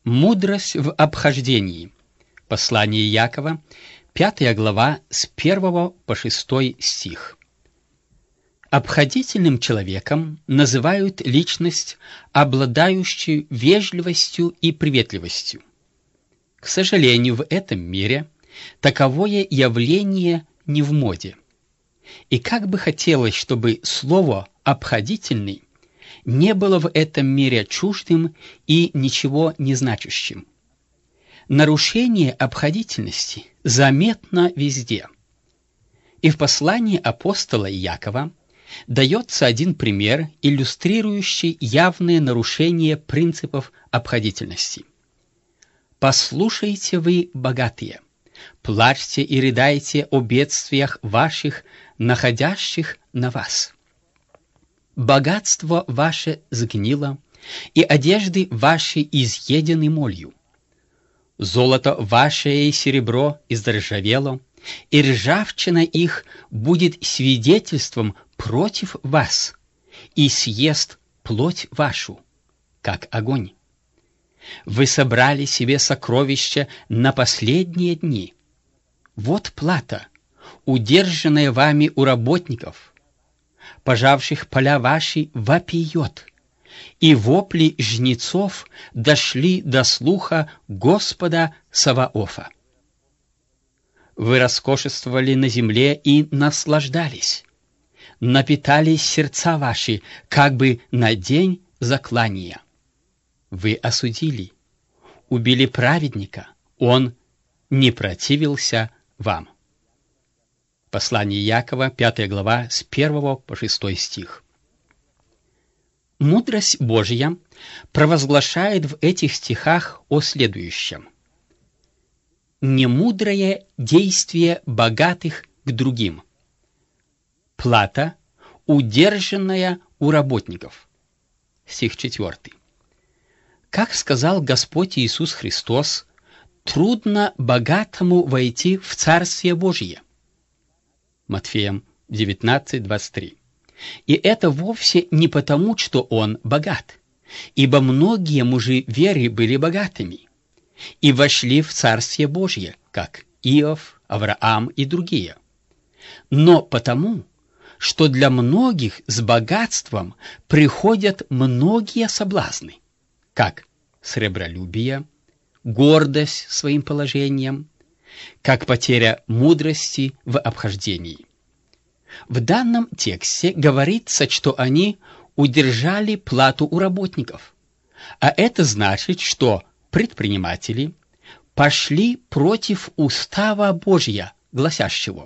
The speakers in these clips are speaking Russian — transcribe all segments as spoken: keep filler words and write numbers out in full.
Мудрость в обхождении. Послание Якова, пятая глава, с первого по шестой стих. Обходительным человеком называют личность, обладающую вежливостью и приветливостью. К сожалению, в этом мире таковое явление не в моде. И как бы хотелось, чтобы слово «обходительный» не было в этом мире чуждым и ничего не значащим. Нарушение обходительности заметно везде. И в послании апостола Иакова дается один пример, иллюстрирующий явные нарушения принципов обходительности. «Послушайте вы, богатые, плачьте и рыдайте о бедствиях ваших, находящих на вас. Богатство ваше сгнило, и одежды ваши изъедены молью. Золото ваше и серебро издоржавело, и ржавчина их будет свидетельством против вас, и съест плоть вашу, как огонь. Вы собрали себе сокровища на последние дни. Вот плата, удержанная вами у работников, пожавших поля ваши, вопиет, и вопли жнецов дошли до слуха Господа Саваофа. Вы роскошествовали на земле и наслаждались, напитались сердца ваши, как бы на день заклания. Вы осудили, убили праведника, он не противился вам». Послание Якова, пятая глава, с первого по шестой стих. Мудрость Божья провозглашает в этих стихах о следующем: немудрое действие богатых к другим, плата, удержанная у работников. Стих четвертый. Как сказал Господь Иисус Христос, трудно богатому войти в Царствие Божие. Матфеем девятнадцать двадцать три. И это вовсе не потому, что он богат, ибо многие мужи веры были богатыми и вошли в Царствие Божье, как Иов, Авраам и другие, но потому, что для многих с богатством приходят многие соблазны, как сребролюбие, гордость своим положением, как потеря мудрости в обхождении. В данном тексте говорится, что они удержали плату у работников, а это значит, что предприниматели пошли против устава Божия, гласящего: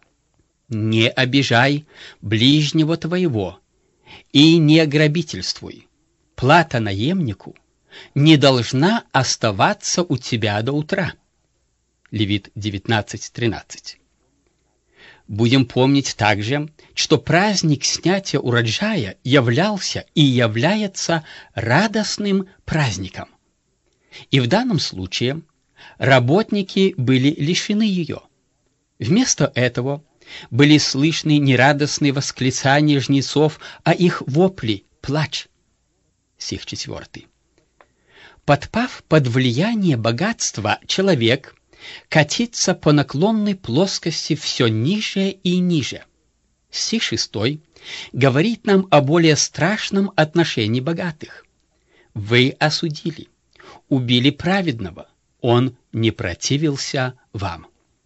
«Не обижай ближнего твоего и не грабительствуй. Плата наемнику не должна оставаться у тебя до утра». Левит девятнадцать тринадцать. Будем помнить также, что праздник снятия урожая являлся и является радостным праздником. И в данном случае работники были лишены ее. Вместо этого были слышны нерадостные восклицания жнецов, а их вопли — плач. Стих четвертый. Подпав под влияние богатства, человек катится по наклонной плоскости все ниже и ниже. Стих шестой говорит нам о более страшном отношении богатых. «Вы осудили, убили праведного, он не противился вам».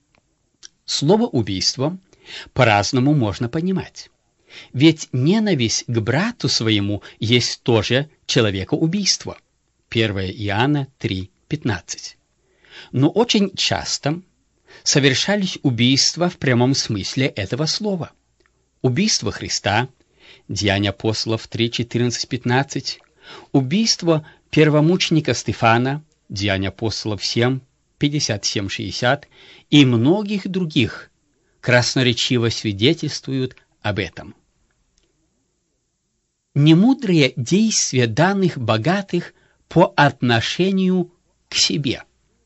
Слово «убийство» по-разному можно понимать. Ведь ненависть к брату своему есть тоже человекоубийство. первое Иоанна три пятнадцать. Но очень часто совершались убийства в прямом смысле этого слова. Убийство Христа, Деяния апостолов три четырнадцать пятнадцать, убийство первомученика Стефана, Деяния апостолов семь пятьдесят семь шестьдесят и многих других красноречиво свидетельствуют об этом. Немудрые действия данных богатых по отношению к себе.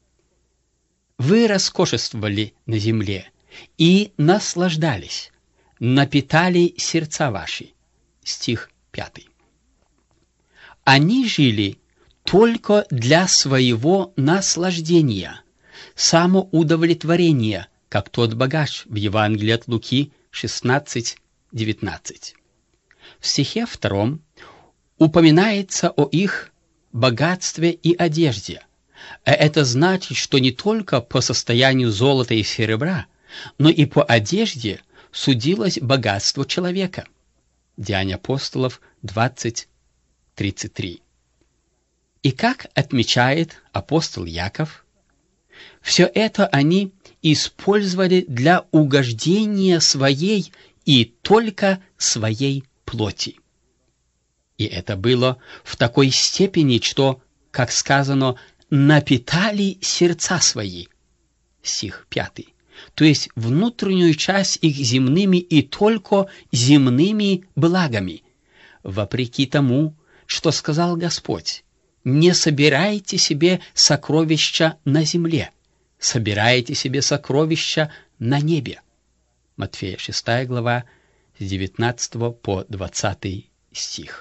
Вы роскошествовали на земле и наслаждались, напитали сердца ваши. Стих пятый. Они жили только для своего наслаждения, самоудовлетворения, как тот богач в Евангелии от Луки шестнадцать девятнадцать. В стихе втором упоминается о их богатстве и одежде, а это значит, что не только по состоянию золота и серебра, но и по одежде судилось богатство человека. Деяния апостолов двадцать тридцать три. И как отмечает апостол Яков, все это они использовали для угождения своей и только своей плоти. И это было в такой степени, что, как сказано, напитали сердца свои. Стих пятый. То есть внутреннюю часть их земными и только земными благами, вопреки тому, что сказал Господь: «Не собирайте себе сокровища на земле, собирайте себе сокровища на небе». Матфея шестая глава, с девятнадцатого по двадцатый стих.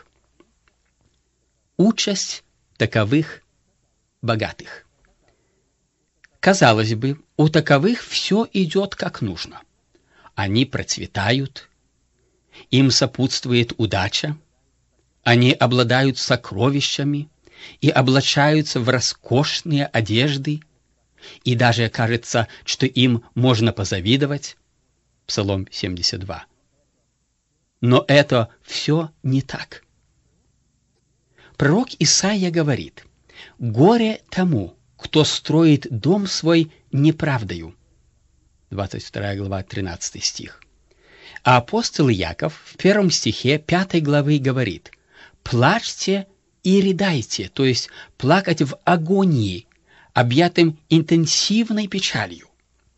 Участь таковых богатых. Казалось бы, у таковых все идет как нужно. Они процветают, им сопутствует удача, они обладают сокровищами и облачаются в роскошные одежды, и даже кажется, что им можно позавидовать. Псалом семьдесят два. Но это все не так. Пророк Исаия говорит: «Горе тому, кто строит дом свой неправдою». двадцать вторая глава, тринадцатый стих. А апостол Яков в первом стихе пятой главы говорит: «Плачьте и рыдайте», то есть плакать в агонии, объятым интенсивной печалью.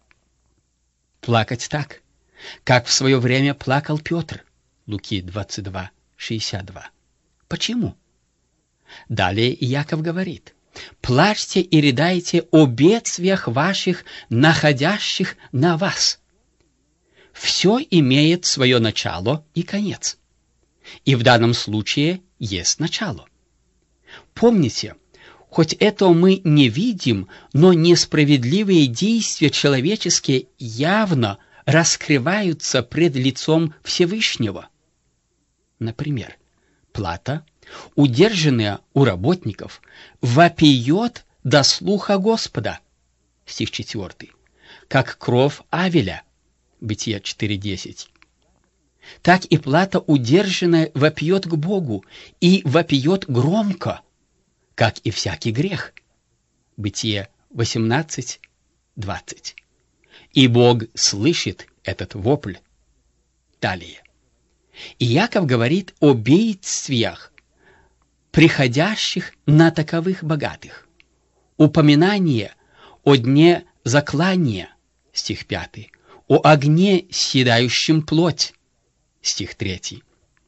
Плакать так, как в свое время плакал Петр, Луки двадцать два шестьдесят два. Почему? Далее Яков говорит: «Плачьте и рыдайте о бедствиях ваших, находящих на вас». Все имеет свое начало и конец. И в данном случае есть начало. Помните, хоть этого мы не видим, но несправедливые действия человеческие явно раскрываются пред лицом Всевышнего. Например, плата, удержанная у работников, вопиет до слуха Господа. Стих четвертый. Как кровь Авеля. Бытие четыре десять. Так и плата удержанная вопиет к Богу, и вопиет громко, как и всякий грех. Бытие восемнадцать двадцать. И Бог слышит этот вопль. Далее. И Яков говорит о бедствиях, приходящих на таковых богатых. Упоминание о дне заклания, стих пятый, о огне, съедающем плоть, стих третий,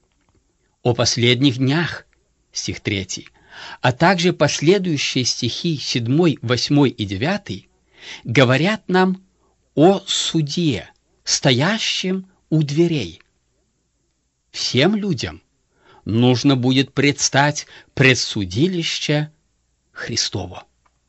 о последних днях, стих третий, а также последующие стихи седьмой, восьмой и девятый говорят нам о суде, стоящем у дверей. Всем людям нужно будет предстать пред судилище Христово.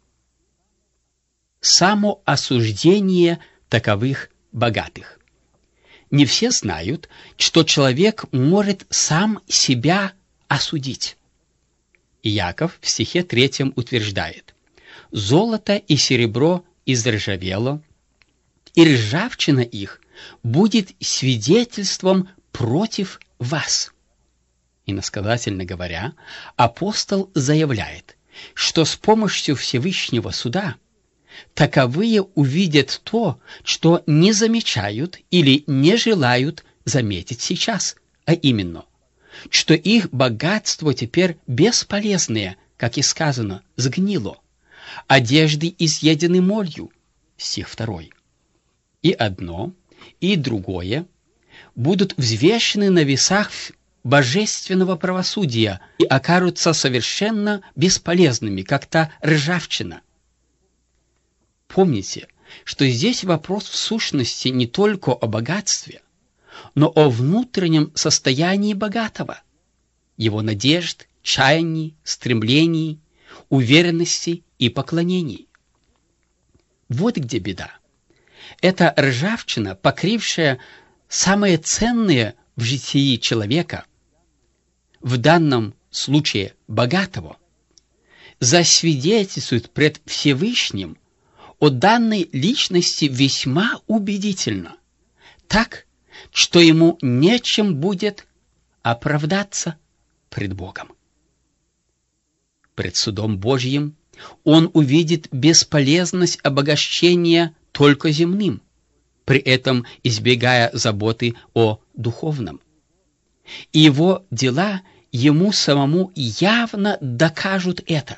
Самоосуждение таковых богатых. Не все знают, что человек может сам себя осудить. Иаков в стихе третьем утверждает: «Золото и серебро изржавело, и ржавчина их будет свидетельством против вас». Иносказательно говоря, апостол заявляет, что с помощью Всевышнего суда таковые увидят то, что не замечают или не желают заметить сейчас, а именно, что их богатство теперь бесполезное, как и сказано, сгнило, одежды изъедены молью, стих второй. И одно, и другое будут взвешены на весах божественного правосудия и окажутся совершенно бесполезными, как та ржавчина. Помните, что здесь вопрос в сущности не только о богатстве, но о внутреннем состоянии богатого, его надежд, чаяний, стремлений, уверенности и поклонений. Вот где беда. Это ржавчина, покрившая самое ценное в житии человека, в данном случае богатого, засвидетельствует пред Всевышним о данной личности весьма убедительно, так, что ему нечем будет оправдаться пред Богом. Пред судом Божьим он увидит бесполезность обогащения только земным, при этом избегая заботы о духовном. И его дела ему самому явно докажут это.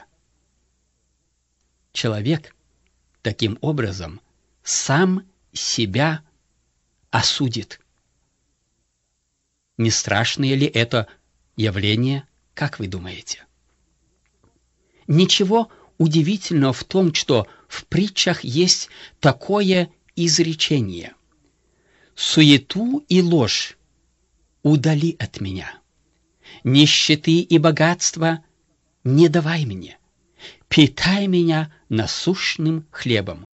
Человек таким образом сам себя осудит. Не страшное ли это явление, как вы думаете? Ничего удивительного в том, что в притчах есть такое изречение: «Суету и ложь удали от меня, нищеты и богатства не давай мне, питай меня насущным хлебом».